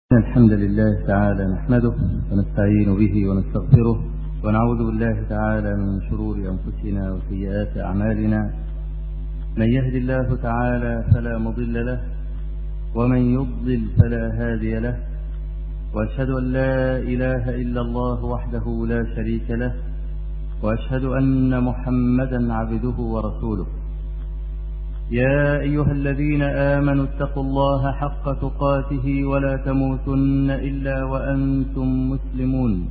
الحمد لله تعالى نحمده ونستعين به ونستغفره ونعوذ بالله تعالى من شرور أنفسنا وسيئات أعمالنا. من يهد الله تعالى فلا مضل له ومن يضلل فلا هادي له، وأشهد أن لا إله إلا الله وحده لا شريك له، وأشهد أن محمدا عبده ورسوله. يا أيها الذين آمنوا اتقوا الله حق تقاته ولا تموتن إلا وأنتم مسلمون.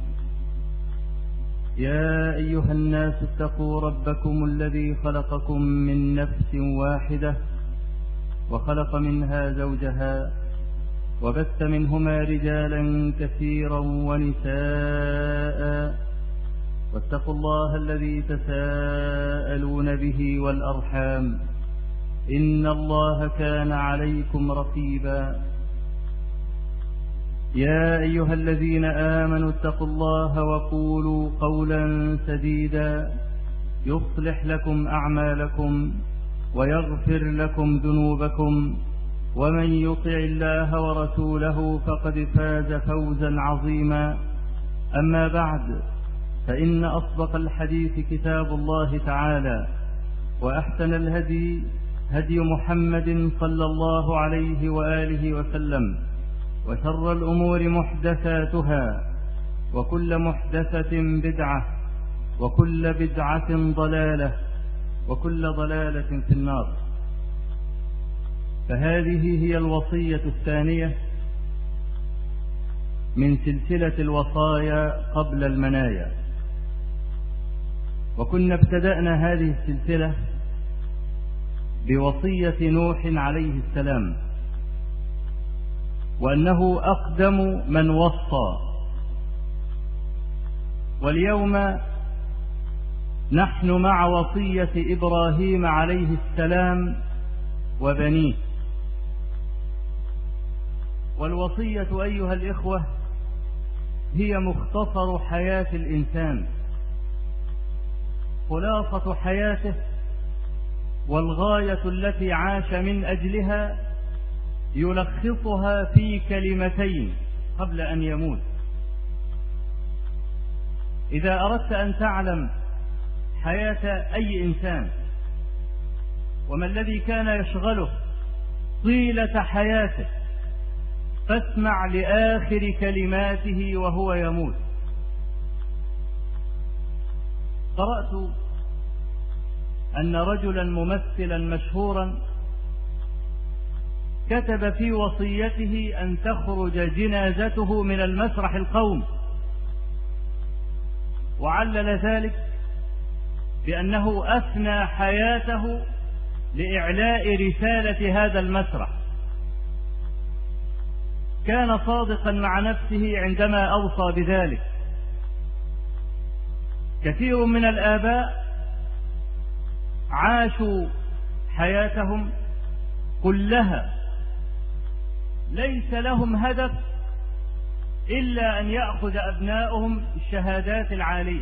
يا أيها الناس اتقوا ربكم الذي خلقكم من نفس واحدة وخلق منها زوجها وبث منهما رجالا كثيرا ونساء، واتقوا الله الذي تساءلون به والأرحام إن الله كان عليكم رقيبا. يا أيها الذين آمنوا اتقوا الله وقولوا قولا سديدا يصلح لكم أعمالكم ويغفر لكم ذنوبكم، ومن يطع الله ورسوله فقد فاز فوزا عظيما. أما بعد، فإن أصدق الحديث كتاب الله تعالى، وأحسن الهدي هدي محمد صلى الله عليه وآله وسلم، وشر الأمور محدثاتها، وكل محدثة بدعة، وكل بدعة ضلالة، وكل ضلالة في النار. فهذه هي الوصية الثانية من سلسلة الوصايا قبل المنايا، وكنا ابتدأنا هذه السلسلة بوصية نوح عليه السلام، وأنه أقدم من وصى. واليوم نحن مع وصية إبراهيم عليه السلام وبنيه. والوصية أيها الإخوة هي مختصر حياة الإنسان، خلاصة حياته، والغاية التي عاش من أجلها يلخصها في كلمتين قبل أن يموت. إذا أردت أن تعلم حياة أي إنسان وما الذي كان يشغله طيلة حياته، فاسمع لآخر كلماته وهو يموت. قرأت أن رجلا ممثلا مشهورا كتب في وصيته أن تخرج جنازته من المسرح القومي، وعلل ذلك بأنه أفنى حياته لإعلاء رسالة هذا المسرح. كان صادقا مع نفسه عندما أوصى بذلك. كثير من الآباء عاشوا حياتهم كلها ليس لهم هدف إلا أن يأخذ أبناؤهم الشهادات العالية،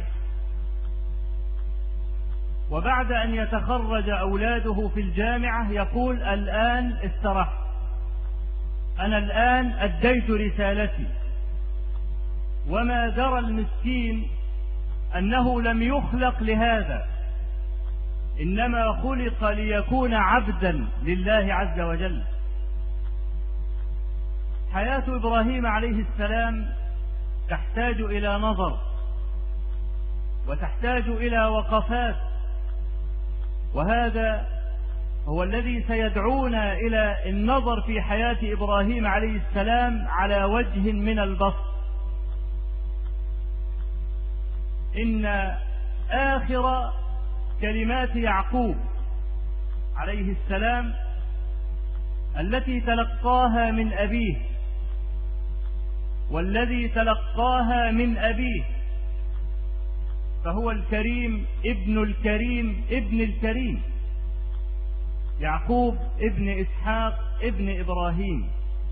وبعد أن يتخرج أولاده في الجامعة يقول الآن استرحت، أنا الآن أديت رسالتي. وما درى المسكين أنه لم يخلق لهذا، إنما خلق ليكون عبدا لله عز وجل. حياة إبراهيم عليه السلام تحتاج إلى نظر، وتحتاج إلى وقفات، وهذا هو الذي سيدعونا إلى النظر في حياة إبراهيم عليه السلام على وجه من البسط. إن آخر كلمات يعقوب عليه السلام التي تلقاها من أبيه، والذي تلقاها من أبيه فهو الكريم ابن الكريم ابن الكريم، يعقوب ابن إسحاق ابن إبراهيم.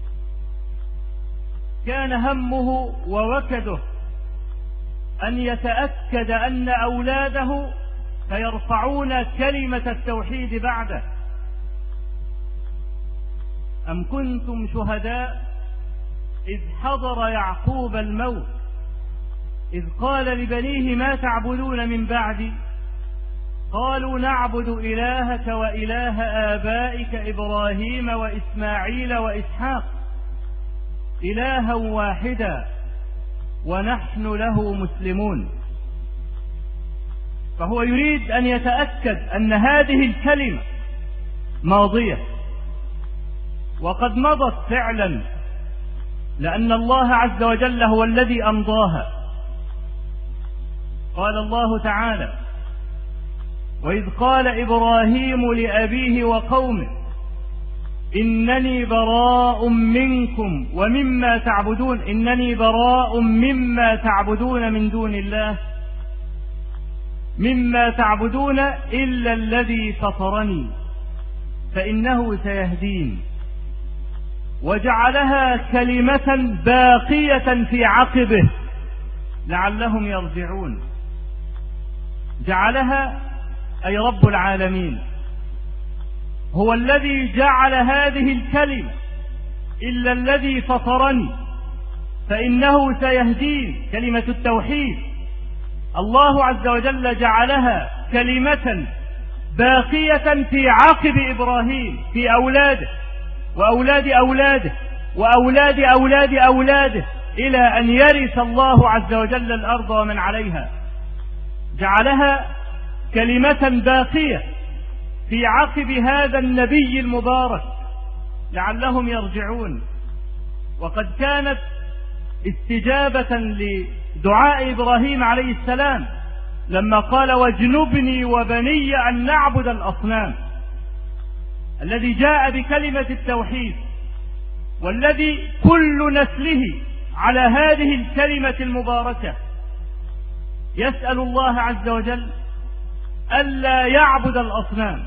كان همه ووكده أن يتأكد أن أولاده فيرفعون كلمة التوحيد بعده. أم كنتم شهداء إذ حضر يعقوب الموت إذ قال لبنيه ما تعبدون من بعدي قالوا نعبد إلهك وإله آبائك إبراهيم وإسماعيل وإسحاق إلها واحدا ونحن له مسلمون. فهو يريد أن يتأكد أن هذه الكلمة ماضية وقد مضت فعلا، لأن الله عز وجل هو الذي أمضاها. قال الله تعالى: وإذ قال إبراهيم لأبيه وقومه إنني براء منكم ومما تعبدون إنني براء مما تعبدون من دون الله مما تعبدون إلا الذي فطرني فإنه سيهدين. وجعلها كلمة باقية في عقبه لعلهم يرجعون. جعلها أي رب العالمين هو الذي جعل هذه الكلمة إلا الذي فطرني فإنه سيهدين، كلمة التوحيد الله عز وجل جعلها كلمة باقية في عقب إبراهيم، في أولاده وأولاد أولاده وأولاد أولاد أولاده إلى أن يرث الله عز وجل الأرض ومن عليها. جعلها كلمة باقية في عقب هذا النبي المبارك لعلهم يرجعون. وقد كانت استجابة لدعاء إبراهيم عليه السلام لما قال واجنبني وبني أن نعبد الأصنام، الذي جاء بكلمة التوحيد والذي كل نسله على هذه الكلمة المباركة يسأل الله عز وجل ألا يعبد الأصنام.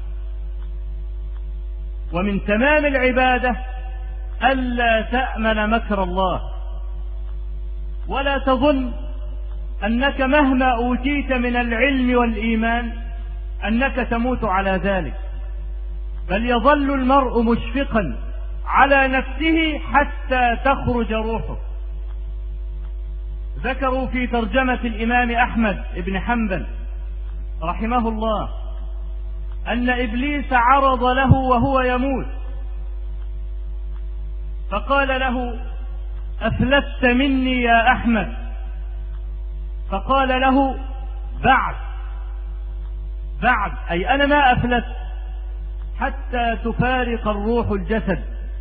ومن تمام العبادة ألا تأمن مكر الله، ولا تظن أنك مهما أوتيت من العلم والإيمان أنك تموت على ذلك، بل يظل المرء مشفقا على نفسه حتى تخرج روحه. ذكروا في ترجمة الإمام أحمد بن حنبل رحمه الله أن إبليس عرض له وهو يموت فقال له أفلت مني يا أحمد، فقال له بعد أي أنا ما أفلت حتى تفارق الروح الجسد.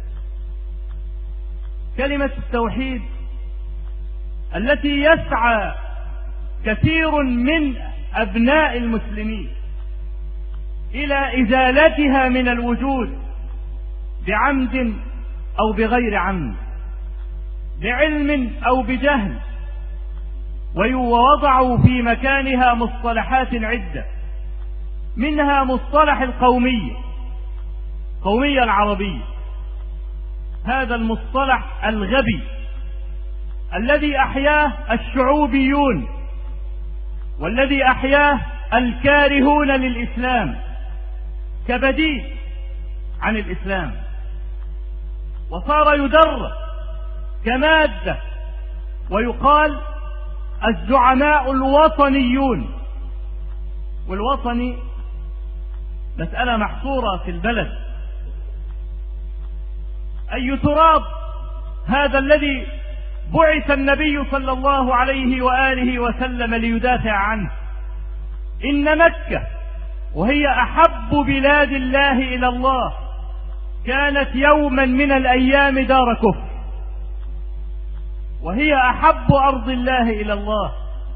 كلمة التوحيد التي يسعى كثير من أبناء المسلمين إلى إزالتها من الوجود بعمد أو بغير عمد، بعلم أو بجهل، ووضعوا في مكانها مصطلحات عدة، منها مصطلح القومية العربية. هذا المصطلح الغبي الذي أحياه الشعوبيون والذي أحياه الكارهون للإسلام كبديل عن الإسلام، وصار يدرس كمادة ويقال الزعماء الوطنيون. والوطني مسألة محصورة في البلد. أي تراب هذا الذي بعث النبي صلى الله عليه وآله وسلم ليدافع عنه؟ إن مكة وهي أحب بلاد الله إلى الله كانت يوما من الأيام دار كفر، وهي أحب أرض الله إلى الله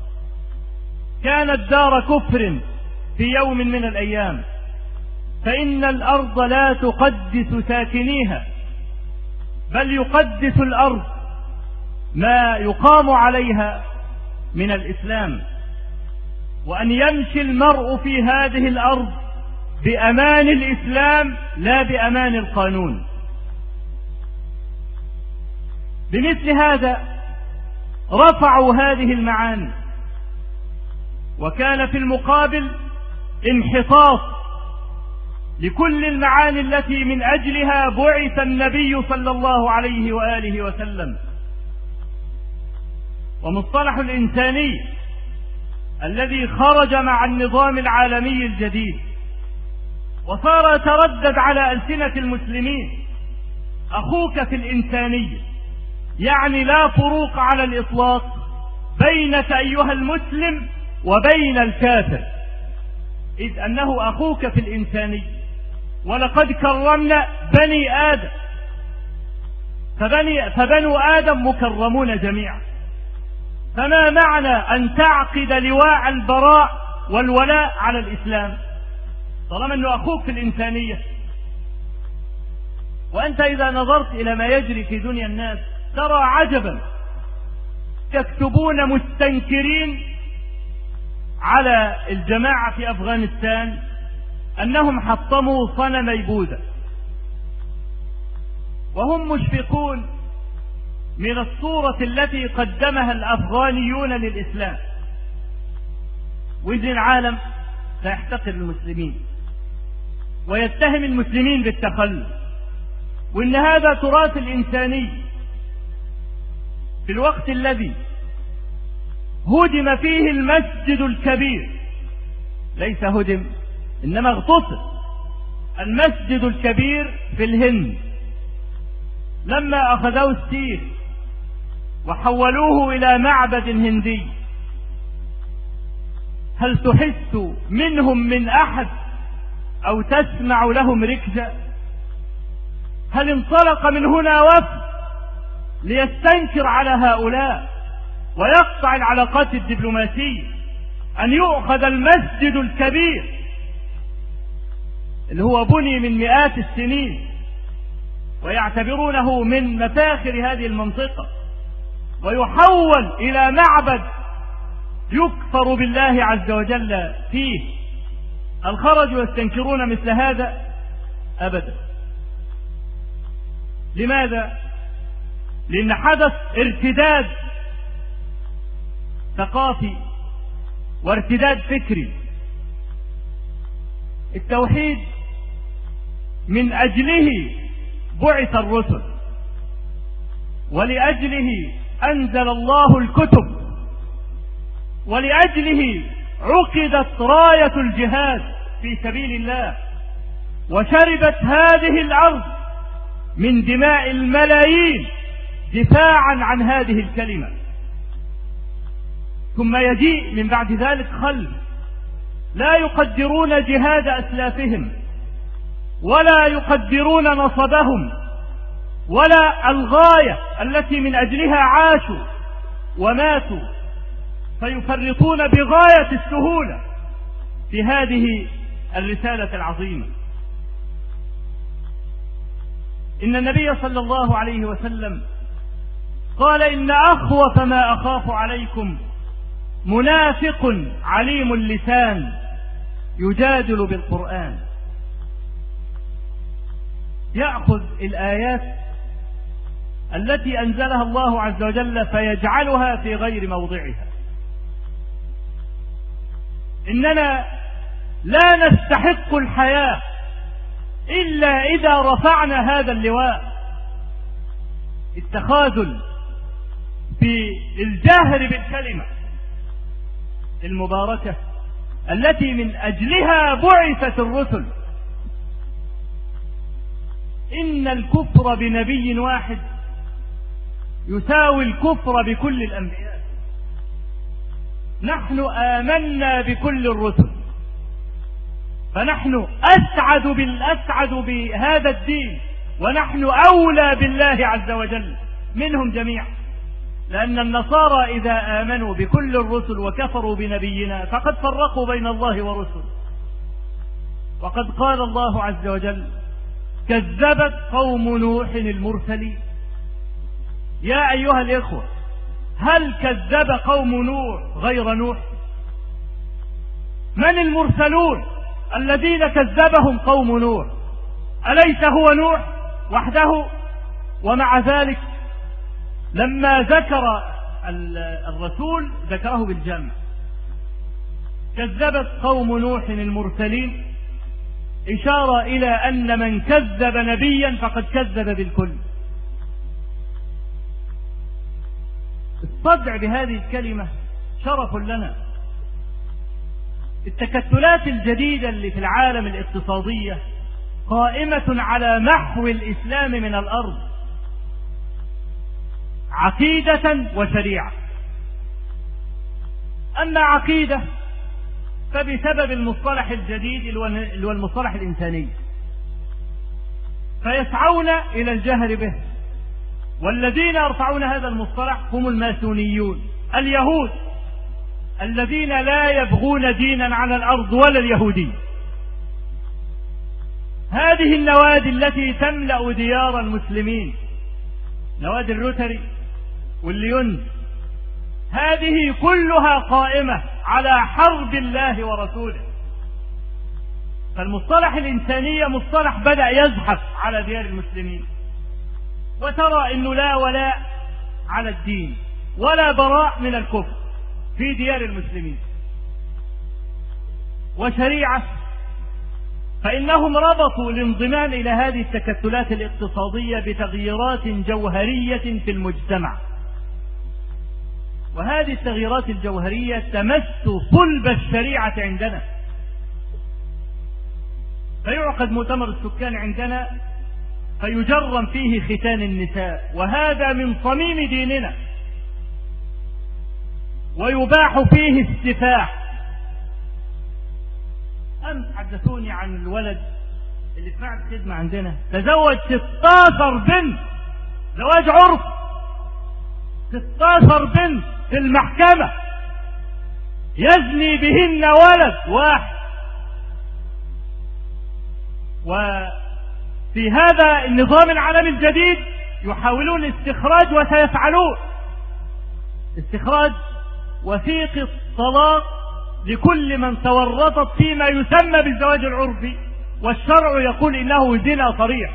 كانت دار كفر في يوم من الأيام. فإن الأرض لا تقدس ساكنيها، بل يقدس الأرض ما يقام عليها من الإسلام، وأن يمشي المرء في هذه الأرض بأمان الإسلام لا بأمان القانون. بمثل هذا رفعوا هذه المعاني، وكان في المقابل انحطاط لكل المعاني التي من أجلها بعث النبي صلى الله عليه وآله وسلم. ومصطلح الإنساني الذي خرج مع النظام العالمي الجديد وصار يتردد على ألسنة المسلمين: أخوك في الإنسانية، يعني لا فروق على الإطلاق بينك أيها المسلم وبين الكافر، إذ أنه أخوك في الإنسانية. ولقد كرمنا بني آدم، فبنو آدم مكرمون جميعا. فما معنى أن تعقد لواء البراء والولاء على الإسلام طالما أنه أخوك في الإنسانية؟ وأنت إذا نظرت إلى ما يجري في دنيا الناس ترى عجبا، يكتبون مستنكرين على الجماعة في أفغانستان أنهم حطموا صنمي بوذا، وهم مشفقون من الصورة التي قدمها الأفغانيون للإسلام، وإذن العالم سيحتقر المسلمين ويتهم المسلمين بالتخلف، وإن هذا تراث الإنساني في الوقت الذي هدم فيه المسجد الكبير. ليس هدم، إنما اغتصب المسجد الكبير في الهند لما أخذوه السير وحولوه إلى معبد هندي. هل تحس منهم من أحد أو تسمع لهم ركزة؟ هل انطلق من هنا وفد ليستنكر على هؤلاء ويقطع العلاقات الدبلوماسية أن يؤخذ المسجد الكبير اللي هو بني من مئات السنين ويعتبرونه من مفاخر هذه المنطقة ويحول إلى معبد يكفر بالله عز وجل فيه؟ هل خرجوا يستنكرون مثل هذا؟ أبدا. لماذا؟ لأن حدث ارتداد ثقافي وارتداد فكري. التوحيد من أجله بعث الرسل، ولأجله أنزل الله الكتب، ولأجله عقدت راية الجهاد في سبيل الله، وشربت هذه الأرض من دماء الملايين دفاعا عن هذه الكلمة. ثم يجيء من بعد ذلك خلف لا يقدرون جهاد أسلافهم ولا يقدرون نصبهم ولا الغاية التي من أجلها عاشوا وماتوا، فيفرطون بغاية السهولة في هذه الرسالة العظيمة. إن النبي صلى الله عليه وسلم قال: إن أخوف ما أخاف عليكم منافق عليم اللسان يجادل بالقرآن. يأخذ الآيات التي أنزلها الله عز وجل فيجعلها في غير موضعها. إننا لا نستحق الحياة إلا إذا رفعنا هذا اللواء. التخاذل في الجهر بالكلمة المباركة التي من أجلها بعثت الرسل. إن الكفر بنبي واحد يساوي الكفر بكل الأنبياء. نحن آمنا بكل الرسل، فنحن أسعد بهذا الدين، ونحن أولى بالله عز وجل منهم جميعا، لأن النصارى إذا آمنوا بكل الرسل وكفروا بنبينا فقد فرقوا بين الله ورسله. وقد قال الله عز وجل: كذبت قوم نوح المرسلين. يا أيها الإخوة، هل كذب قوم نوح غير نوح؟ من المرسلون الذين كذبهم قوم نوح؟ أليس هو نوح وحده؟ ومع ذلك لما ذكر الرسول ذكره بالجمع. كذبت قوم نوح المرسلين إشارة إلى أن من كذب نبيا فقد كذب بالكل. الصدع بهذه الكلمة شرف لنا. التكتلات الجديدة اللي في العالم الاقتصادية قائمة على محو الإسلام من الأرض عقيدة وشريعة. أما عقيدة فبسبب المصطلح الجديد اللي هو المصطلح الإنساني، فيسعون إلى الجهر به، والذين يرفعون هذا المصطلح هم الماسونيون اليهود الذين لا يبغون دينا على الأرض ولا اليهودية. هذه النوادي التي تملأ ديار المسلمين، نوادي الروتري والليون، هذه كلها قائمة على حرب الله ورسوله. فالمصطلح الإنسانية مصطلح بدأ يزحف على ديار المسلمين، وترى أنه لا ولاء على الدين ولا براء من الكفر في ديار المسلمين. وشريعة فإنهم ربطوا الانضمام إلى هذه التكتلات الاقتصادية بتغييرات جوهرية في المجتمع، وهذه التغييرات الجوهرية تمس صلب الشريعة عندنا. فيعقد مؤتمر السكان عندنا فيجرم فيه ختان النساء، وهذا من صميم ديننا، ويباح فيه السفاح. أمس حدثوني عن الولد اللي في معهد الخدمة عندنا تزوج 16 بنت زواج عرف، 16 بنت في المحكمة يزني بهن ولد واحد. وفي هذا النظام العالمي الجديد يحاولون الاستخراج، وسيفعلون استخراج وثيقة طلاق لكل من تورطت فيما يسمى بالزواج العرفي، والشرع يقول إنه زنا صريح.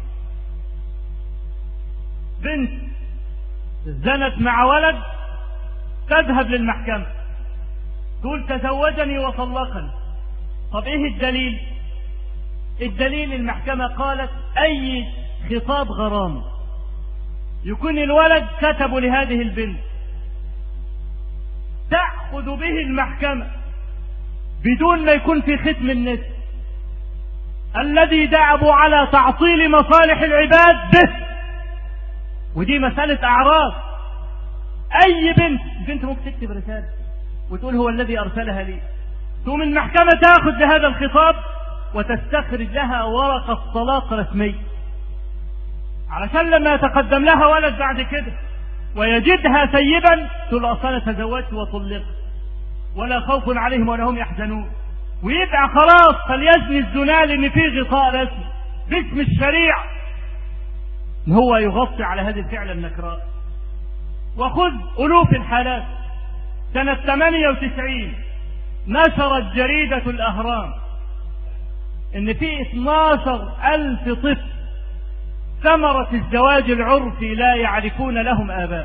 بنت زنت مع ولد تذهب للمحكمة تقول تزوجني وطلقني. طب ايه الدليل؟ الدليل المحكمة قالت اي خطاب غرام يكون الولد كتب لهذه البنت تأخذ به المحكمة بدون ما يكون في ختم النسب الذي دعبوا على تعطيل مصالح العباد به. ودي مسألة أعراض. أي بنت ممكن تكتب رسالة وتقول هو الذي أرسلها لي، ثم المحكمة تأخذ لهذا الخطاب وتستخرج لها ورقة طلاق رسمي، علشان لما يتقدم لها ولد بعد كده ويجدها سيبا تقول أصلا تزوجت وطلقت ولا خوف عليهم ولا هم يحزنون، ويبقى خلاص فليزني الزنا لأن فيه غطاء رسمي باسم الشريعة هو يغطي على هذه الفعل النكراء. وخذ ألوف الحالات. سنة 98 نشرت جريدة الأهرام إن في 12,000 طفل ثمرة الزواج العرفي لا يعرفون لهم آباء.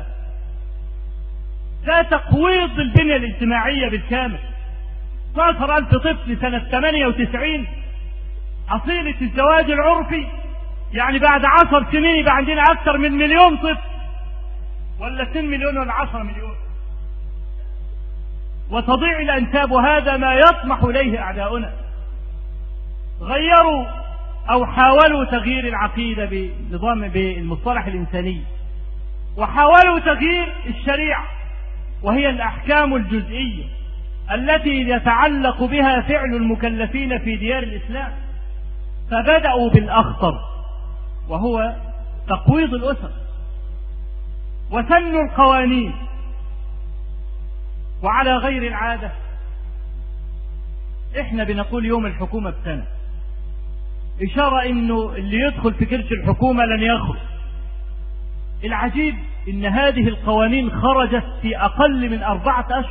ده تقويض البنية الاجتماعية بالكامل. 12,000 طفل سنة 98 حصيلة الزواج العرفي، يعني بعد 10 سنين يبقى عندنا أكثر من 1,000,000 طفل، ولا 2 مليون ولا 10 مليون، وتضيع الأنساب. وهذا ما يطمح إليه أعداؤنا. غيروا أو حاولوا تغيير العقيدة بنظام بالمصطلح الإنساني، وحاولوا تغيير الشريعة وهي الأحكام الجزئية التي يتعلق بها فعل المكلفين في ديار الإسلام. فبدأوا بالأخطر وهو تقويض الأسر وسن القوانين. وعلى غير العادة احنا بنقول يوم الحكومة بسنة، إشارة إنه اللي يدخل في كرش الحكومة لن يخرج. العجيب إن هذه القوانين خرجت في أقل من 4 أشهر،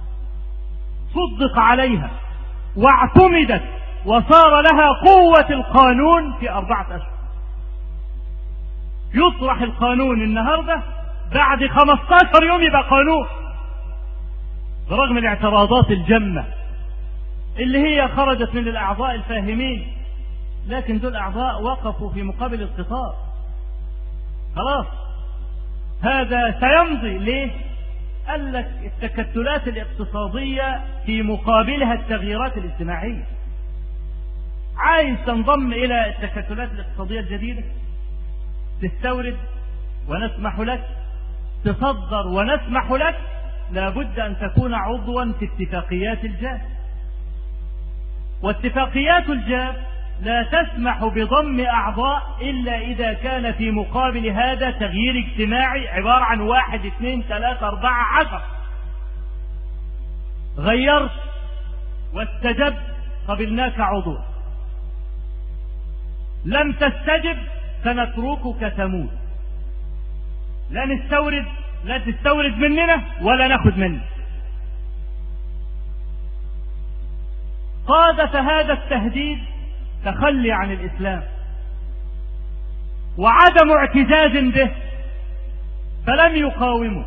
صدق عليها واعتمدت وصار لها قوة القانون في 4 أشهر. يطرح القانون النهاردة بعد 15 يوم يبقى قانون، برغم الاعتراضات الجمة اللي هي خرجت من الأعضاء الفاهمين لكن دول أعضاء وقفوا في مقابل القطار. خلاص هذا سيمضي. ليه؟ قال لك التكتلات الاقتصادية في مقابلها التغييرات الاجتماعية. عايز تنضم إلى التكتلات الاقتصادية الجديدة، تستورد ونسمح لك، تصدر ونسمح لك، لابد أن تكون عضوا في اتفاقيات الجاب. واتفاقيات الجاب لا تسمح بضم أعضاء إلا إذا كان في مقابل هذا تغيير اجتماعي عبارة عن 1 2 3 4 10. غيرت واستجب قبلناك عضو، لم تستجب سنتركك تموت. لا تستورد مننا ولا ناخذ منك. قادة هذا التهديد تخلي عن الإسلام وعدم اعتزاز به، فلم يقاوموا،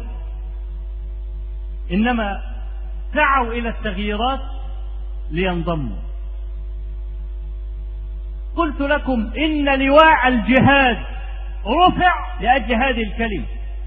إنما سعوا إلى التغييرات لينضموا. قلت لكم إن لواء الجهاد رفع لأجل هذه الكلمة،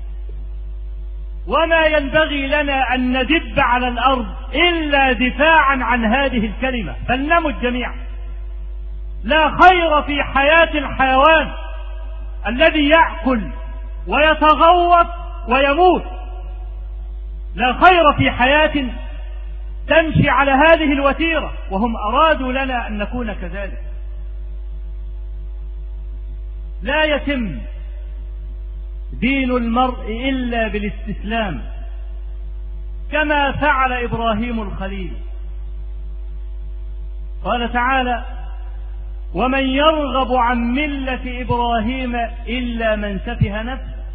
وما ينبغي لنا أن ندب على الأرض إلا دفاعا عن هذه الكلمة، فلنمت جميعا. لا خير في حياة الحيوان الذي يأكل ويتغوط ويموت، لا خير في حياة تمشي على هذه الوتيرة، وهم أرادوا لنا أن نكون كذلك. لا يتم دين المرء إلا بالاستسلام، كما فعل إبراهيم الخليل. قال تعالى: ومن يرغب عن ملة إبراهيم إلا من سفه نفسه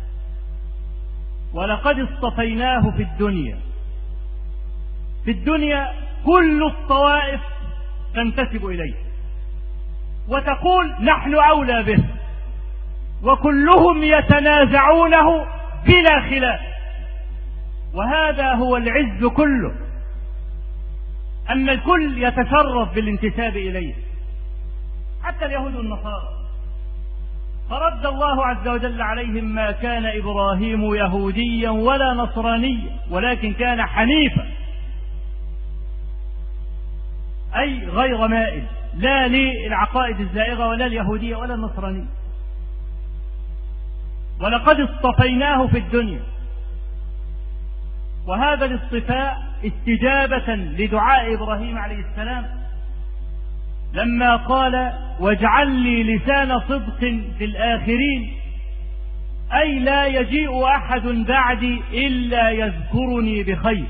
ولقد اصطفيناه في الدنيا. في الدنيا كل الطوائف تنتسب إليه وتقول نحن أولى به، وكلهم يتنازعونه بلا خلاف. وهذا هو العز كله، أن الكل يتشرف بالانتساب إليه، حتى اليهود والنصارى. فرد الله عز وجل عليهم: ما كان إبراهيم يهوديا ولا نصرانيا ولكن كان حنيفا، أي غير مائل، لا للعقائد الزائغة ولا اليهودية ولا النصرانية. ولقد اصطفيناه في الدنيا. وهذا الاصطفاء استجابة لدعاء إبراهيم عليه السلام لما قال: واجعل لي لسان صدق في الآخرين، أي لا يجيء أحد بعدي إلا يذكرني بخير.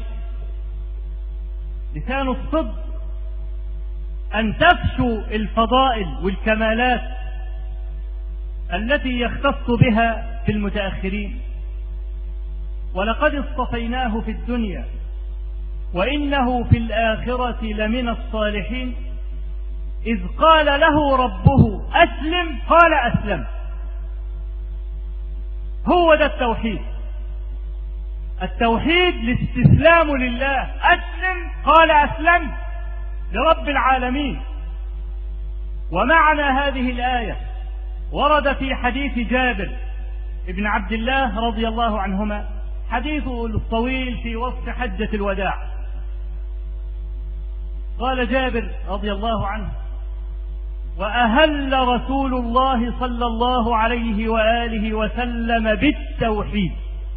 لسان الصدق أن تفشو الفضائل والكمالات التي يختص بها في المتأخرين. ولقد اصطفيناه في الدنيا وإنه في الآخرة لمن الصالحين. إذ قال له ربه أسلم قال أسلم. هو ده التوحيد. التوحيد الاستسلام لله. أسلم قال أسلم لرب العالمين. ومعنى هذه الآية ورد في حديث جابر ابن عبد الله رضي الله عنهما، حديثه الطويل في وصف حجة الوداع. قال جابر رضي الله عنه: وأهل رسول الله صلى الله عليه وآله وسلم بالتوحيد.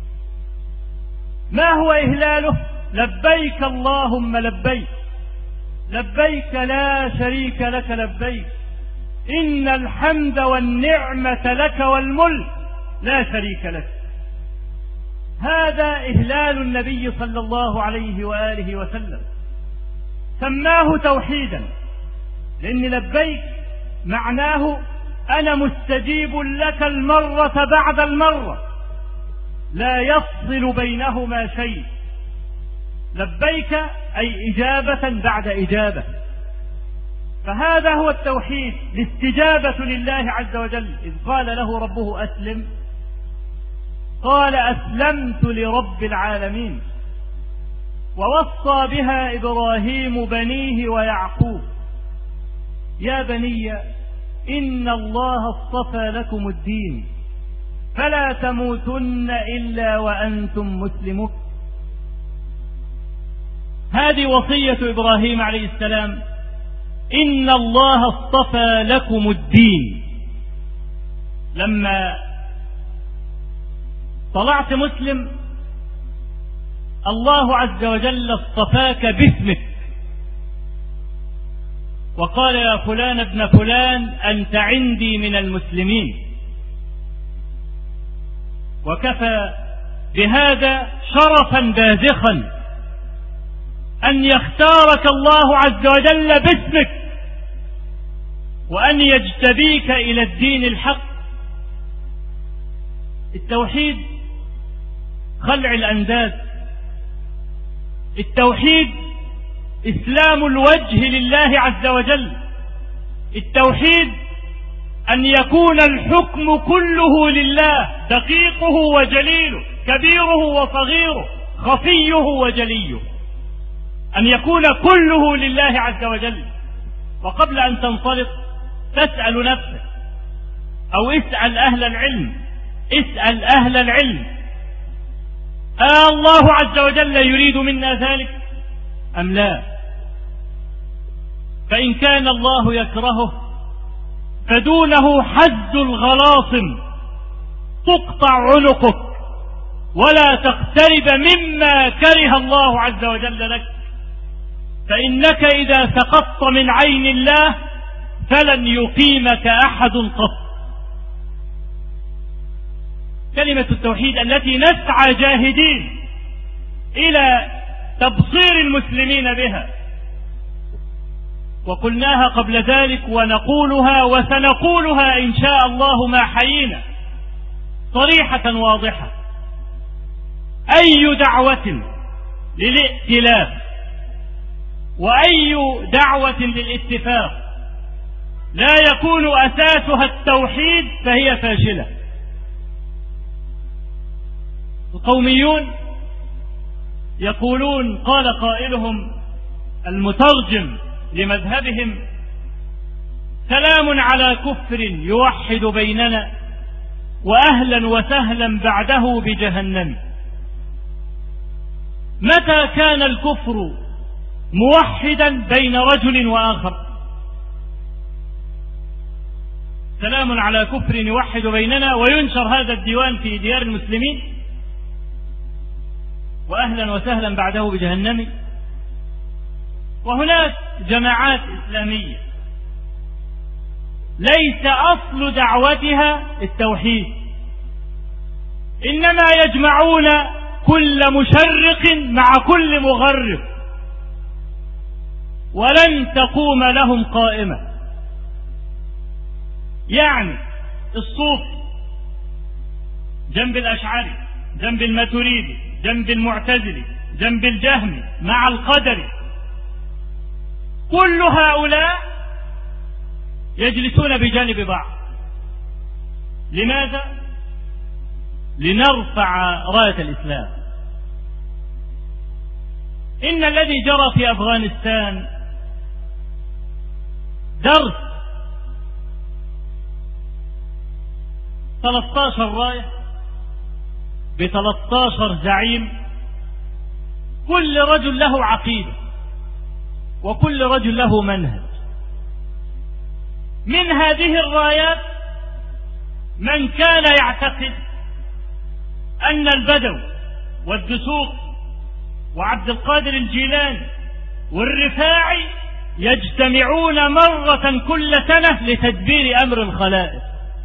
ما هو إهلاله؟ لبيك اللهم لبيك، لبيك لا شريك لك لبيك، إن الحمد والنعمة لك والملك لا شريك لك. هذا إهلال النبي صلى الله عليه وآله وسلم، سماه توحيدا، لأن لبيك معناه أنا مستجيب لك المرة بعد المرة، لا يفصل بينهما شيء. لبيك أي إجابة بعد إجابة. فهذا هو التوحيد، الاستجابة لله عز وجل. إذ قال له ربه أسلم قال أسلمت لرب العالمين. ووصى بها إبراهيم بنيه ويعقوب: يا بني إن الله اصطفى لكم الدين فلا تموتن إلا وأنتم مسلمون. هذه وصية إبراهيم عليه السلام، إن الله اصطفى لكم الدين. لما طلعت مسلم الله عز وجل اصطفاك باسمك وقال يا فلان ابن فلان أنت عندي من المسلمين، وكفى بهذا شرفا بازخا أن يختارك الله عز وجل باسمك وأن يجتبيك إلى الدين الحق. التوحيد خلع الأنداد، التوحيد إسلام الوجه لله عز وجل، التوحيد أن يكون الحكم كله لله، دقيقه وجليله، كبيره وصغيره، خفيه وجليه، أن يكون كله لله عز وجل. وقبل أن تنطلق تسأل نفسك أو اسأل أهل العلم، اسأل أهل العلم، الله عز وجل يريد منا ذلك أم لا؟ فإن كان الله يكرهه فدونه حز الغلاصم، تقطع عنقك ولا تقترب مما كره الله عز وجل لك، فإنك إذا سقطت من عين الله فلن يقيمك أحد قط. كلمة التوحيد التي نسعى جاهدين إلى تبصير المسلمين بها، وقلناها قبل ذلك ونقولها وسنقولها إن شاء الله ما حيينا صريحة واضحة: أي دعوة للائتلاف وأي دعوة للاتفاق لا يكون أساسها التوحيد فهي فاشلة. القوميون يقولون، قال قائلهم المترجم لمذهبهم: سلام على كفر يوحد بيننا وأهلا وسهلا بعده بجهنم. متى كان الكفر موحدا بين رجل وآخر؟ سلام على كفر يوحد بيننا، وينشر هذا الديوان في ديار المسلمين، وأهلا وسهلا بعده بجهنم. وهناك جماعات إسلامية ليس أصل دعوتها التوحيد، إنما يجمعون كل مشرق مع كل مغرب، ولن تقوم لهم قائمة. يعني الصوف جنب الأشعري، جنب الماتريدي، جنب المعتزلي، جنب الجهمي، مع القدري، كل هؤلاء يجلسون بجانب بعض. لماذا؟ لنرفع راية الإسلام. إن الذي جرى في أفغانستان درس 13 راية ب13 زعيم، كل رجل له عقيدة وكل رجل له منهج. من هذه الرايات من كان يعتقد أن البدو والدسوق وعبد القادر الجيلاني والرفاعي يجتمعون مرة كل سنة لتدبير أمر الخلائق.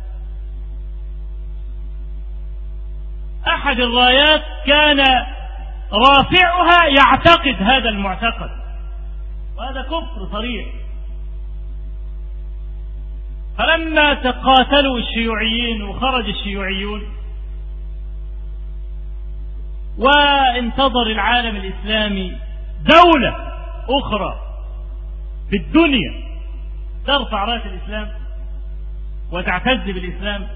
أحد الرايات كان رافعها يعتقد هذا المعتقد، وهذا كفر صريح. فلما تقاتلوا الشيوعيين وخرج الشيوعيون وانتظر العالم الإسلامي دولة أخرى في الدنيا ترفع راية الإسلام وتعتز بالإسلام،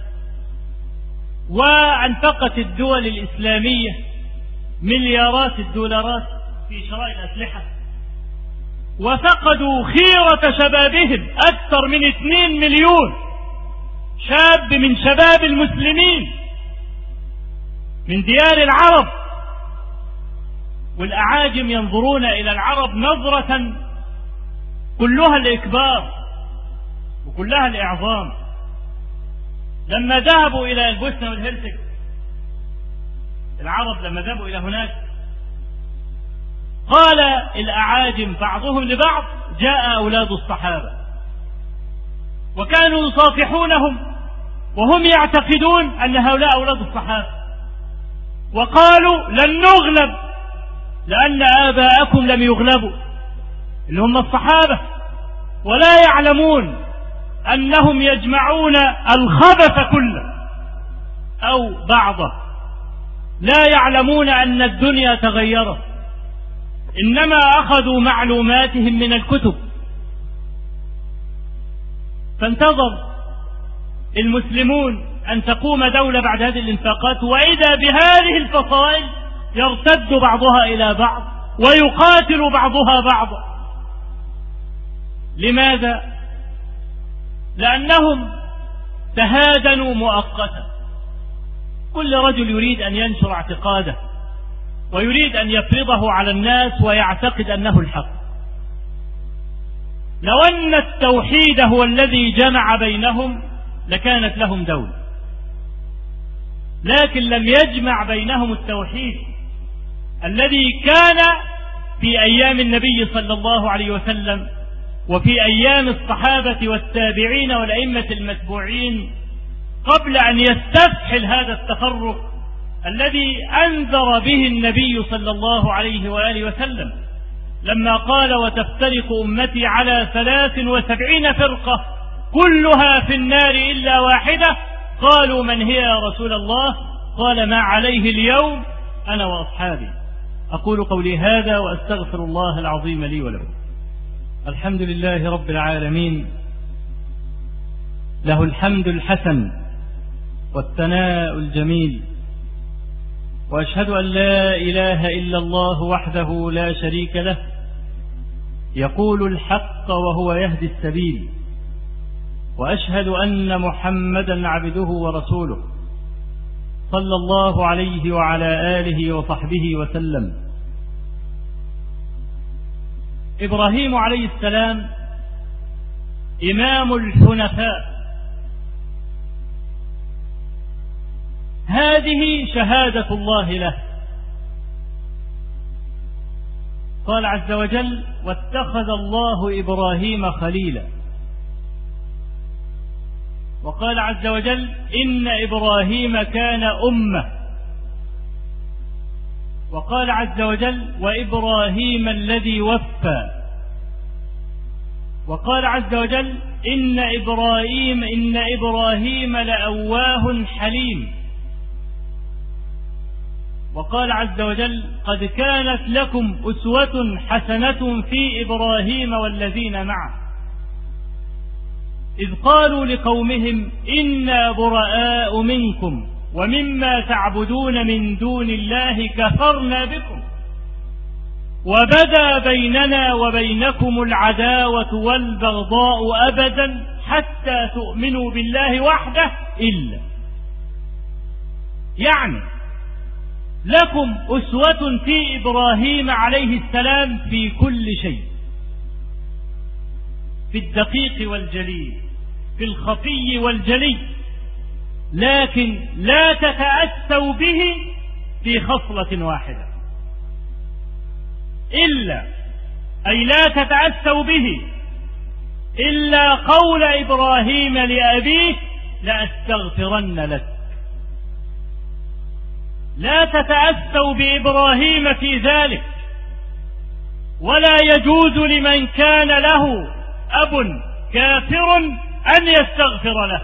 وأنفقت الدول الإسلامية مليارات الدولارات في شراء الأسلحة، وفقدوا خيرة شبابهم. أكثر من 2 مليون شاب من شباب المسلمين من ديار العرب، والأعاجم ينظرون إلى العرب نظرة كلها الإكبار وكلها الإعظام. لما ذهبوا إلى البوسنة والهرسك، العرب لما ذهبوا إلى هناك، قال الأعاجم بعضهم لبعض: جاء أولاد الصحابة، وكانوا يصافحونهم وهم يعتقدون أن هؤلاء أولاد الصحابة، وقالوا: لن نغلب لأن آباءكم لم يغلبوا، اللي هم الصحابة، ولا يعلمون أنهم يجمعون الخبث كله أو بعضه، لا يعلمون أن الدنيا تغيرت، إنما أخذوا معلوماتهم من الكتب. فانتظر المسلمون أن تقوم دولة بعد هذه الانفاقات، وإذا بهذه الفصائل يرتد بعضها إلى بعض ويقاتل بعضها بعضا. لماذا؟ لأنهم تهادنوا مؤقتا. كل رجل يريد أن ينشر اعتقاده ويريد أن يفرضه على الناس ويعتقد أنه الحق. لو أن التوحيد هو الذي جمع بينهم لكانت لهم دولة، لكن لم يجمع بينهم التوحيد الذي كان في أيام النبي صلى الله عليه وسلم وفي أيام الصحابة والتابعين والأئمة المتبوعين، قبل أن يستفحل هذا التفرق الذي أنذر به النبي صلى الله عليه وآله وسلم لما قال: وتفترق أمتي على 73 فرقة كلها في النار إلا واحدة. قالوا: من هي يا رسول الله؟ قال: ما عليه اليوم أنا وأصحابي. أقول قولي هذا وأستغفر الله العظيم لي ولكم. الحمد لله رب العالمين، له الحمد الحسن والثناء الجميل، وأشهد أن لا إله إلا الله وحده لا شريك له، يقول الحق وهو يهدي السبيل، وأشهد أن محمدا عبده ورسوله صلى الله عليه وعلى آله وصحبه وسلم. إبراهيم عليه السلام إمام الحنفاء، هذه شهادة الله له. قال عز وجل: واتخذ الله إبراهيم خليلا. وقال عز وجل: إن إبراهيم كان أمة. وقال عز وجل: وإبراهيم الذي وفى. وقال عز وجل: إن إبراهيم لأواه حليم. وقال عز وجل: قد كانت لكم أسوة حسنة في إبراهيم والذين معه إذ قالوا لقومهم إنا براء منكم ومما تعبدون من دون الله كفرنا بكم وبدا بيننا وبينكم العداوة والبغضاء أبدا حتى تؤمنوا بالله وحده إلا. يعني لكم أسوة في إبراهيم عليه السلام في كل شيء، في الدقيق والجلي، في الخفي والجلي، لكن لا تتأسوا به في خصلة واحدة إلا، أي لا تتأسوا به إلا قول إبراهيم لأبيه: لأستغفرن لك. لا تتأسوا بإبراهيم في ذلك، ولا يجوز لمن كان له أب كافر أن يستغفر له.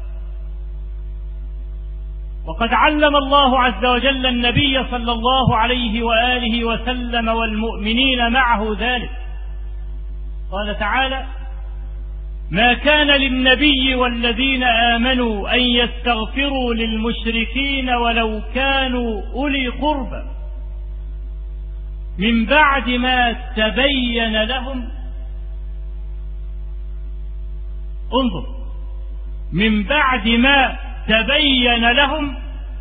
وقد علم الله عز وجل النبي صلى الله عليه وآله وسلم والمؤمنين معه ذلك. قال تعالى: ما كان للنبي والذين آمنوا أن يستغفروا للمشركين ولو كانوا أولي قربى من بعد ما تبين لهم، انظر، من بعد ما تبين لهم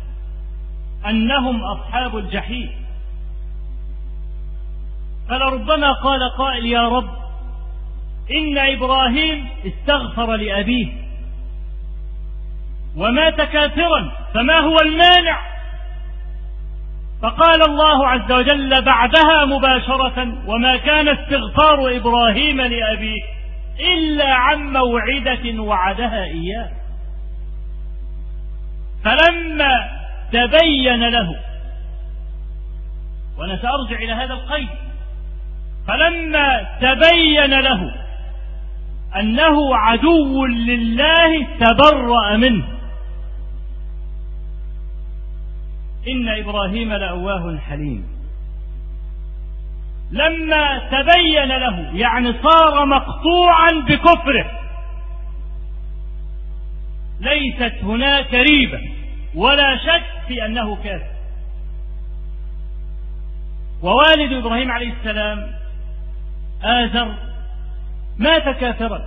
أنهم أصحاب الجحيم. فلربما قال قائل: يا رب، إن إبراهيم استغفر لأبيه ومات كافرا، فما هو المانع؟ فقال الله عز وجل بعدها مباشرة: وما كان استغفار إبراهيم لأبيه إلا عن موعدة وعدها إياه. فلما تبين له، وأنا سأرجع إلى هذا القيد، فلما تبين له أنه عدو لله تبرأ منه. إن إبراهيم لأواه حليم. لما تبين له يعني صار مقطوعا بكفره، ليست هناك ريبة ولا شك في أنه كافر. ووالد إبراهيم عليه السلام آزر مات كافرا،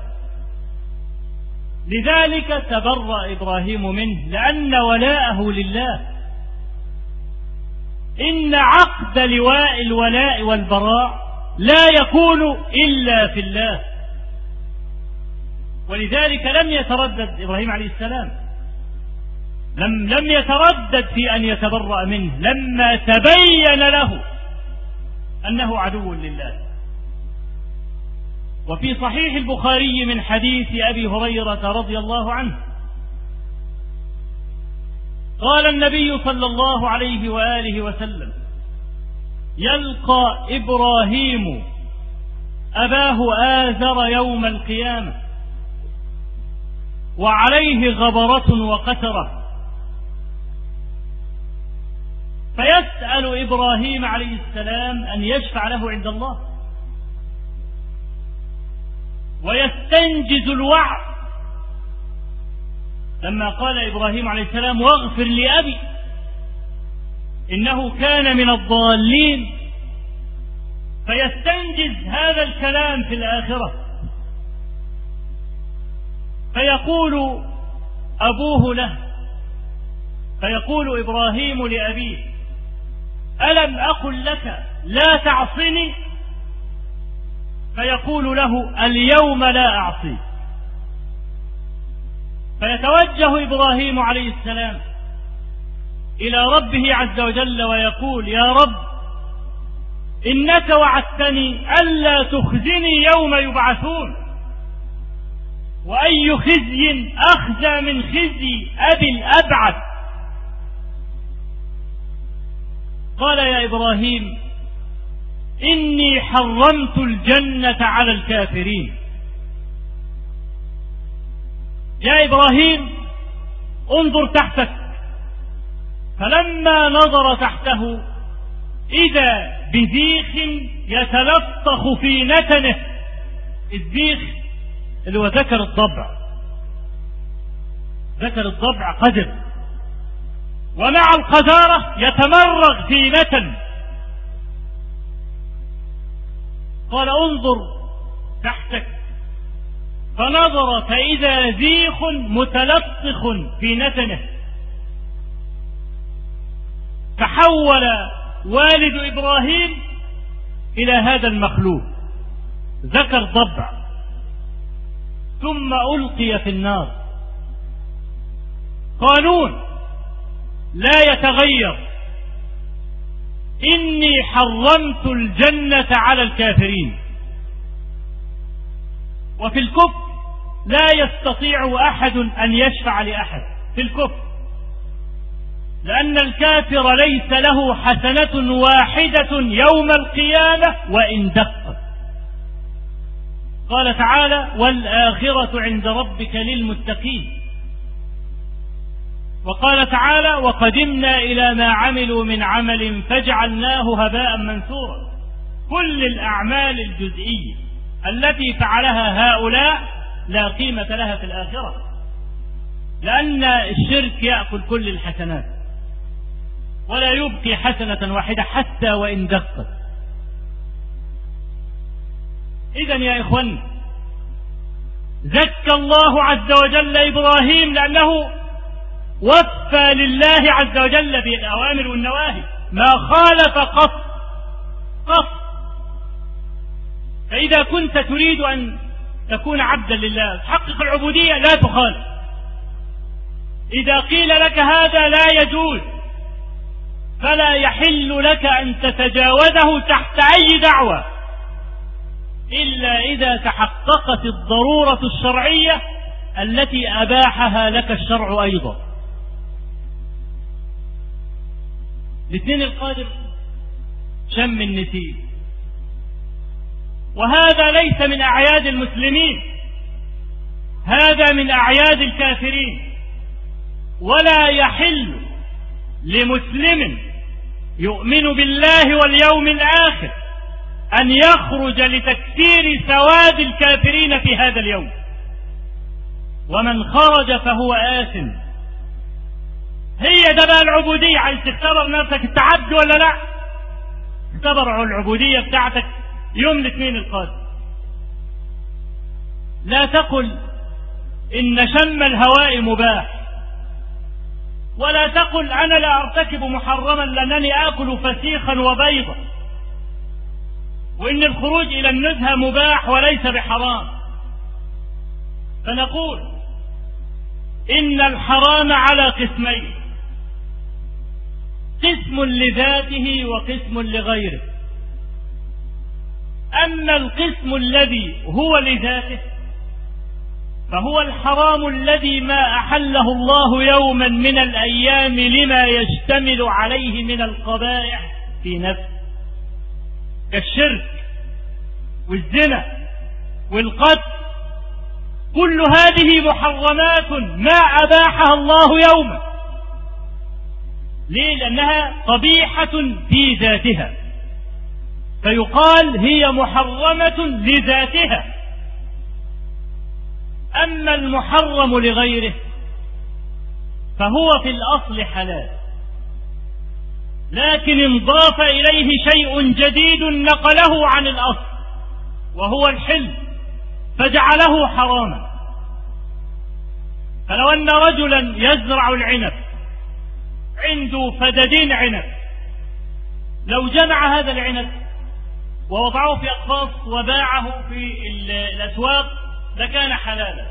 لذلك تبرأ إبراهيم منه، لأن ولاءه لله. إن عقد لواء الولاء والبراء لا يكون إلا في الله، ولذلك لم يتردد إبراهيم عليه السلام، لم يتردد في أن يتبرأ منه لما تبين له أنه عدو لله. وفي صحيح البخاري من حديث أبي هريرة رضي الله عنه قال النبي صلى الله عليه وآله وسلم: يلقى إبراهيم أباه آزر يوم القيامة وعليه غبرة وقترة، فيسأل إبراهيم عليه السلام أن يشفع له عند الله، ويستنجز الوعد لما قال إبراهيم عليه السلام: واغفر لأبي إنه كان من الضالين، فيستنجز هذا الكلام في الآخرة، فيقول أبوه له، فيقول إبراهيم لأبيه: ألم أقل لك لا تعصني؟ فيقول له: اليوم لا أعصيك. فيتوجه إبراهيم عليه السلام إلى ربه عز وجل ويقول: يا رب، إنك وعدتني ألا تخزني يوم يبعثون، وأي خزي أخزى من خزي أبي الأبعد. قال: يا إبراهيم، إني حرمت الجنة على الكافرين. يا إبراهيم، انظر تحتك. فلما نظر تحته إذا بذيخ يتلطخ في نتنه. الذيخ اللي هو ذكر الضبع، ذكر الضبع قذر، ومع القذارة يتمرغ في نتن. قال: انظر تحتك. فنظر فإذا ذيخ متلطخ في نتنه. تحول والد إبراهيم إلى هذا المخلوق، ذكر ضبع، ثم ألقي في النار. قانون لا يتغير: إني حرمت الجنة على الكافرين. وفي الكفر لا يستطيع أحد أن يشفع لأحد في الكفر، لأن الكافر ليس له حسنة واحدة يوم القيامة وإن دقت. قال تعالى: والآخرة عند ربك للمتقين. وقال تعالى: وقدمنا إلى ما عملوا من عمل فجعلناه هباء منثورا. كل الأعمال الجزئية التي فعلها هؤلاء لا قيمة لها في الآخرة، لأن الشرك يأكل كل الحسنات ولا يبقي حسنة واحدة حتى وإن دقت. إذن يا إخوان، زكى الله عز وجل إبراهيم لأنه وفى لله عز وجل بالأوامر والنواهي، ما خالف قط. فإذا كنت تريد أن تكون عبدا لله تحقق العبودية لا تخالف. إذا قيل لك هذا لا يجوز فلا يحل لك أن تتجاوزه تحت أي دعوة إلا إذا تحققت الضرورة الشرعية التي أباحها لك الشرع أيضا. الاثنين القادر شم النسيم، وهذا ليس من أعياد المسلمين، هذا من أعياد الكافرين. ولا يحل لمسلم يؤمن بالله واليوم الآخر أن يخرج لتكفير سواد الكافرين في هذا اليوم، ومن خرج فهو آثم. هي ده بقى العبودية. عايز تختبر نفسك التعبد ولا لا؟ اختبر العبودية بتاعتك يوم الاثنين القادم. لا تقل إن شم الهواء مباح، ولا تقل أنا لا أرتكب محرما لأنني آكل فسيخا وبيضا، وإن الخروج إلى النزهة مباح وليس بحرام. فنقول إن الحرام على قسمين، قسم لذاته وقسم لغيره. أما القسم الذي هو لذاته فهو الحرام الذي ما أحله الله يوما من الأيام لما يشتمل عليه من القبائح في نفسه، كالشرك والزنا والقتل. كل هذه محرمات ما أباحها الله يوما. ليه؟ لأنها قبيحة في ذاتها، فيقال هي محرمة لذاتها. أما المحرم لغيره فهو في الأصل حلال، لكن انضاف إليه شيء جديد نقله عن الأصل وهو الحل فجعله حراما. فلو أن رجلا يزرع العنب، عنده فددين عنب، لو جمع هذا العنب ووضعه في أقفاص وباعه في الأسواق لكان حلالا.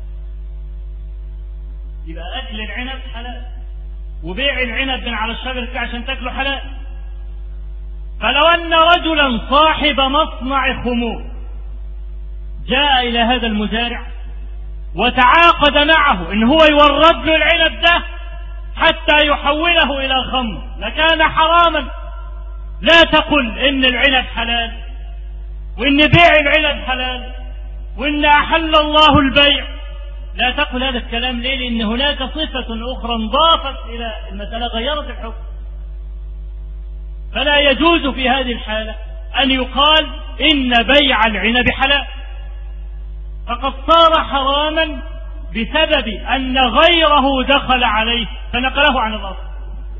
يبقى أكل العنب حلال، وبيع العنب من على الشجر عشان تاكله حلال. فلو أن رجلا صاحب مصنع خمور جاء إلى هذا المزارع وتعاقد معه إن هو يورد له العنب ده حتى يحوله إلى خمر لكان حراما. لا تقل إن العنب حلال وإن بيع العنب حلال وإن أحل الله البيع. لا تقل هذا الكلام. ليه؟ لأن هناك صفة أخرى انضافت إلى المسألة غيرت الحكم. فلا يجوز في هذه الحالة أن يقال إن بيع العنب حلال، فقد صار حراما بسبب أن غيره دخل عليه فنقله عن الأصل.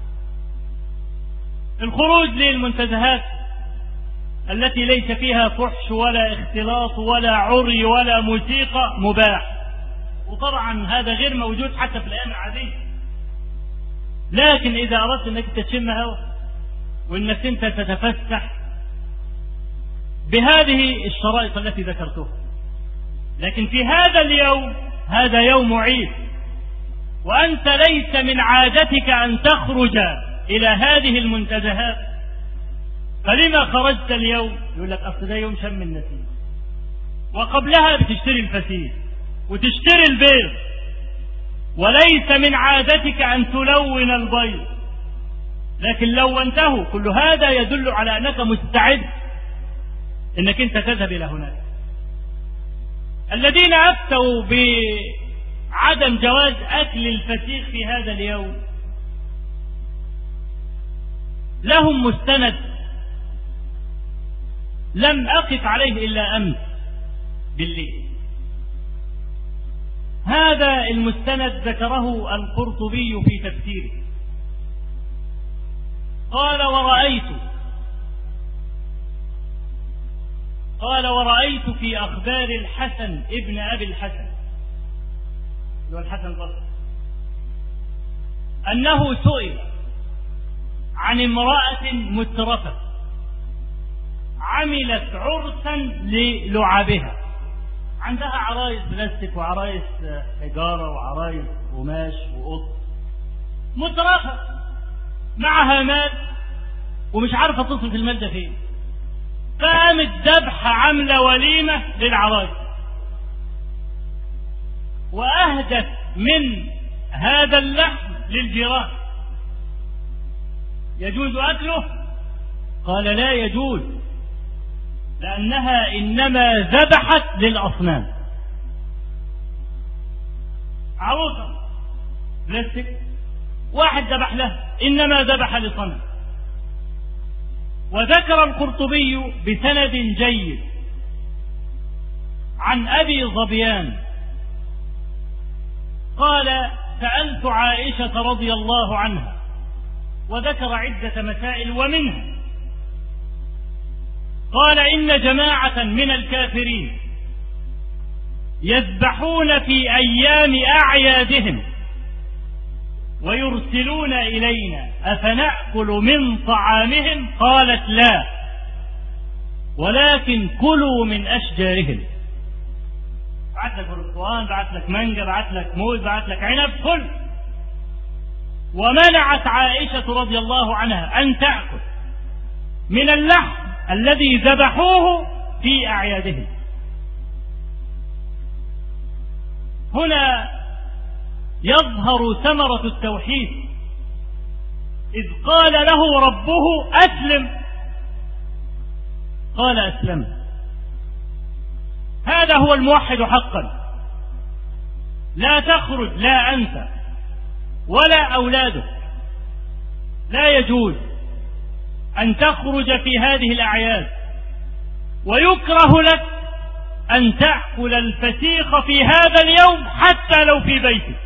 الخروج للمنتزهات التي ليس فيها فحش ولا اختلاط ولا عري ولا موسيقى مباح، وطبعا هذا غير موجود حتى في الأيام العادية. لكن إذا أردت أنك تشم هوا وأنك أنت تتفسح بهذه الشرائط التي ذكرتها، لكن في هذا اليوم، هذا يوم عيد وأنت ليس من عادتك أن تخرج إلى هذه المنتزهات، فلما خرجت اليوم؟ يقول لك أصل ده يوم شم النسيم، وقبلها بتشتري الفسيخ وتشتري البيض، وليس من عادتك أن تلون البيض، لكن لونته. كل هذا يدل على أنك مستعد أنك أنت تذهب إلى هناك. الذين أفتوا بعدم جواز أكل الفسيخ في هذا اليوم لهم مستند لم أقف عليه إلا أمس بالليل. هذا المستند ذكره القرطبي في تفسيره، قال: ورأيت قال: ورأيت في أخبار الحسن ابن أبي الحسن هو الحسن البصري أنه سئل عن امرأة مترفة عملت عرسا للعابها، عندها عرايس بلاستيك وعرايس حجارة وعرايس قماش وقط، مترفة معها مال ومش عارفة تصرف المال ده فين، فقامت ذبحة عاملة وليمة للعرايس وأهدت من هذا اللحم للجيران، يجوز أكله؟ قال: لا يجوز، لأنها إنما ذبحت للأصنام. عروسة بلاستيك واحد ذبح له، إنما ذبح لصنم. وذكر القرطبي بسند جيد عن أبي ظبيان قال: سألت عائشة رضي الله عنها، وذكر عدة مسائل، ومنها قال: إن جماعة من الكافرين يذبحون في أيام أعيادهم ويرسلون إلينا، أفنأكل من طعامهم؟ قالت: لا، ولكن كلوا من أشجارهم. بعت لك برتقال، بعت لك مانجا، بعت لك موز، بعت لك عنب، كل. ومنعت عائشة رضي الله عنها أن تأكل من اللحم الذي ذبحوه في أعيادهم. هنا يظهر ثمرة التوحيد، إذ قال له ربه: أسلم، قال: أسلم. هذا هو الموحد حقا. لا تخرج، لا أنت ولا أولادك، لا يجوز أن تخرج في هذه الأعياد، ويكره لك أن تأكل الفسيخ في هذا اليوم حتى لو في بيتك،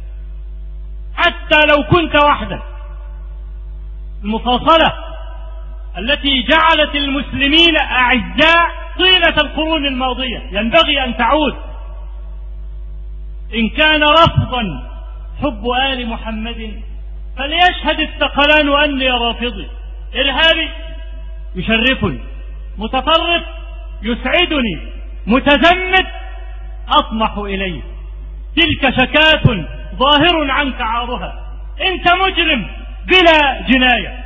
حتى لو كنت وحدك. المفاصلة التي جعلت المسلمين أعزاء طيلة القرون الماضية ينبغي أن تعود. إن كان رفضا حب آل محمد فليشهد الثقلان أني رافضي. إرهابي يشرفني، متطرف يسعدني، متزمت أطمح إليه. تلك شكاة ظاهر عنك عارها. أنت مجرم بلا جناية،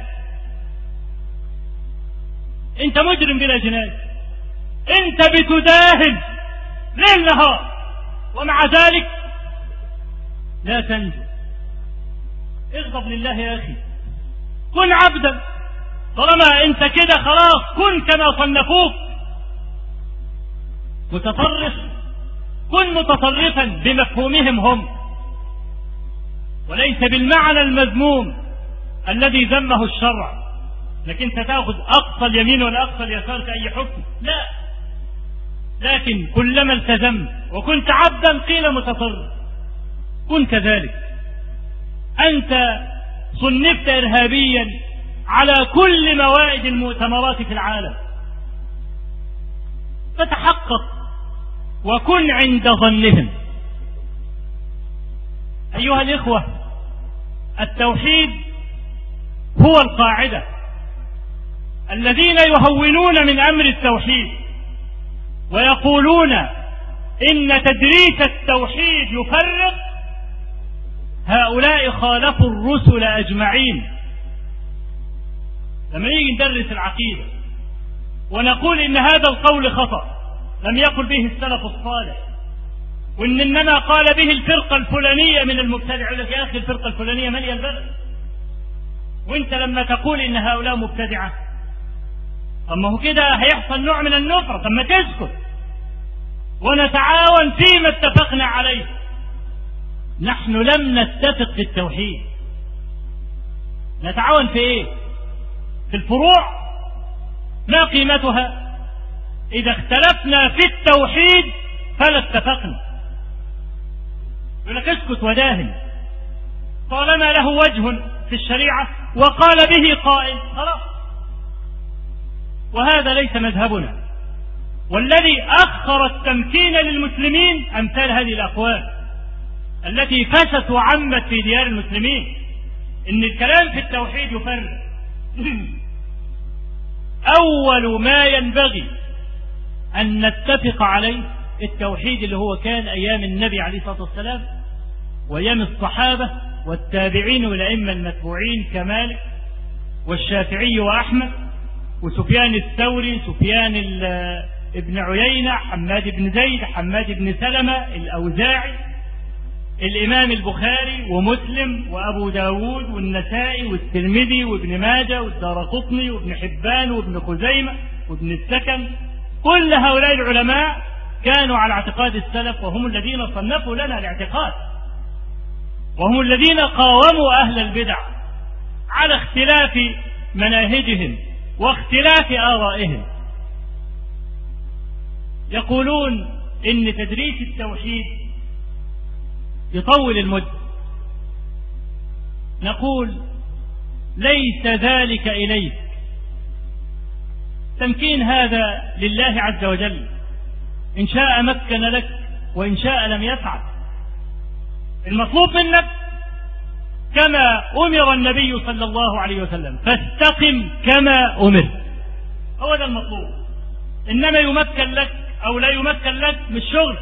أنت مجرم بلا جناية، أنت بتداهن ليل نهار، ومع ذلك لا تنجو. اغضب لله يا أخي، كن عبدا. طالما أنت كده خلاص كن كما صنفوك. متطرف، كن متطرفا بمفهومهم هم، وليس بالمعنى المذموم الذي ذمه الشرع، لكن انت تاخذ اقصى اليمين ولا اقصى اليسار في اي حكم، لا. لكن كلما التزمت وكنت عبدا قيل متطرف. كن كذلك. انت صنفت ارهابيا على كل موائد المؤتمرات في العالم، فتحقق وكن عند ظنهم. أيها الإخوة، التوحيد هو القاعدة. الذين يهونون من أمر التوحيد ويقولون إن تدريس التوحيد يفرق، هؤلاء خالفوا الرسل أجمعين. لما نيجي ندرس العقيدة ونقول إن هذا القول خطأ لم يقل به السلف الصالح، وإن إنما قال به الفرقة الفلانية من المبتدع، يقول لك يا أخي الفرقة الفلانية مالية البلد، وإنت لما تقول إن هؤلاء مبتدعة، طب ما هو كده هيحصل نوع من النفرة. طب ما تسكت ونتعاون فيما اتفقنا عليه. نحن لم نتفق في التوحيد، نتعاون في إيه؟ في الفروع. ما قيمتها؟ إذا اختلفنا في التوحيد فلا اتفقنا. يقول لك اسكت وداهن، طالما له وجه في الشريعة وقال به قائل خلاص. وهذا ليس مذهبنا. والذي أخر التمكين للمسلمين أمثال هذه الأقوال التي فشت وعمت في ديار المسلمين، إن الكلام في التوحيد يفرق. أول ما ينبغي أن نتفق عليه التوحيد اللي هو كان أيام النبي عليه الصلاة والسلام وأيام الصحابة والتابعين والأئمة المتبوعين كمالك والشافعي وأحمد وسفيان الثوري، سفيان ابن عيينة، حماد بن زيد، حماد بن سلمة، الأوزاعي، الإمام البخاري ومسلم وأبو داود والنسائي والترمذي وابن ماجه والدارقطني وابن حبان وابن خزيمة وابن السكن. كل هؤلاء العلماء كانوا على اعتقاد السلف، وهم الذين صنفوا لنا الاعتقاد، وهم الذين قاوموا أهل البدع على اختلاف مناهجهم واختلاف آرائهم. يقولون إن تدريس التوحيد يطول المدة. نقول ليس ذلك إليك، تمكين هذا لله عز وجل، إن شاء مكن لك وإن شاء لم يفعل. المطلوب منك كما أمر النبي صلى الله عليه وسلم، فاستقم كما أمر، هو ده المطلوب. إنما يمكن لك أو لا يمكن لك مش شغل،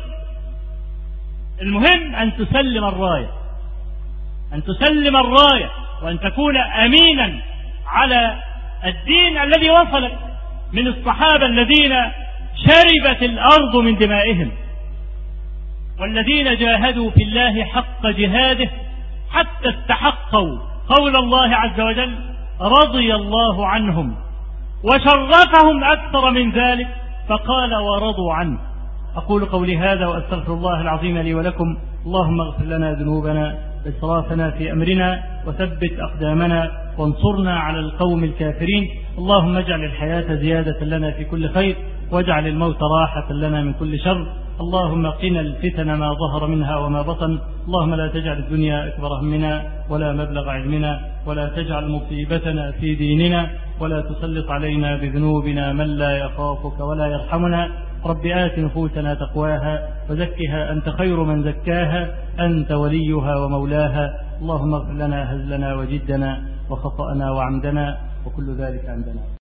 المهم أن تسلم الراية، أن تسلم الراية، وأن تكون أمينا على الدين الذي وصلك من الصحابة الذين شربت الأرض من دمائهم، والذين جاهدوا في الله حق جهاده حتى استحقوا قول الله عز وجل: رضي الله عنهم، وشرفهم أكثر من ذلك فقال: ورضوا عنه. أقول قولي هذا وأستغفر الله العظيم لي ولكم. اللهم اغفر لنا ذنوبنا وإسرافنا في أمرنا، وثبت أقدامنا، وانصرنا على القوم الكافرين. اللهم اجعل الحياة زيادة لنا في كل خير، واجعل الموت راحة لنا من كل شر. اللهم قنا الفتن ما ظهر منها وما بطن. اللهم لا تجعل الدنيا أكبر همنا ولا مبلغ علمنا، ولا تجعل مصيبتنا في ديننا، ولا تسلط علينا بذنوبنا من لا يخافك ولا يرحمنا. رب آت نفوسنا تقواها وزكها أنت خير من زكاها، أنت وليها ومولاها. اللهم اغفر لنا هزلنا وجدنا وخطأنا وعمدنا، وكل ذلك عندنا.